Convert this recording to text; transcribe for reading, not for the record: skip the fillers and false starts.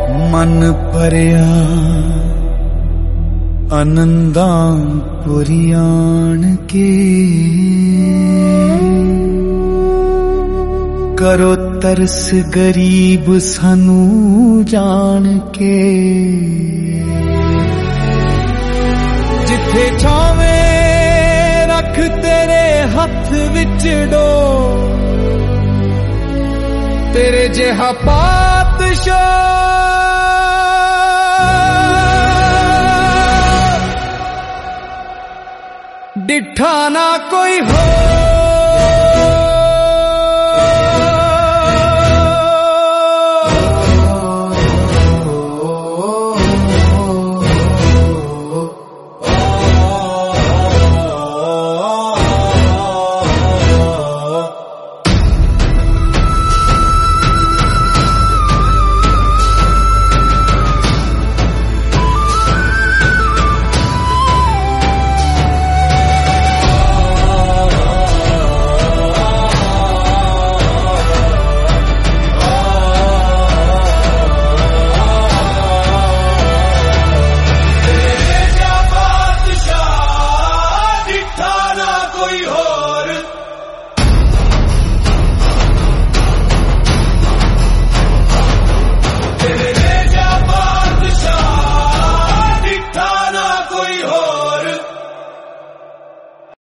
मन भरिया आनंदां पुरियाण के करो तरस गरीब सानू जान के जिथे छावे रख तेरे हथ विच डो तेरे जिहा पातशाह डिठा ना कोई हो।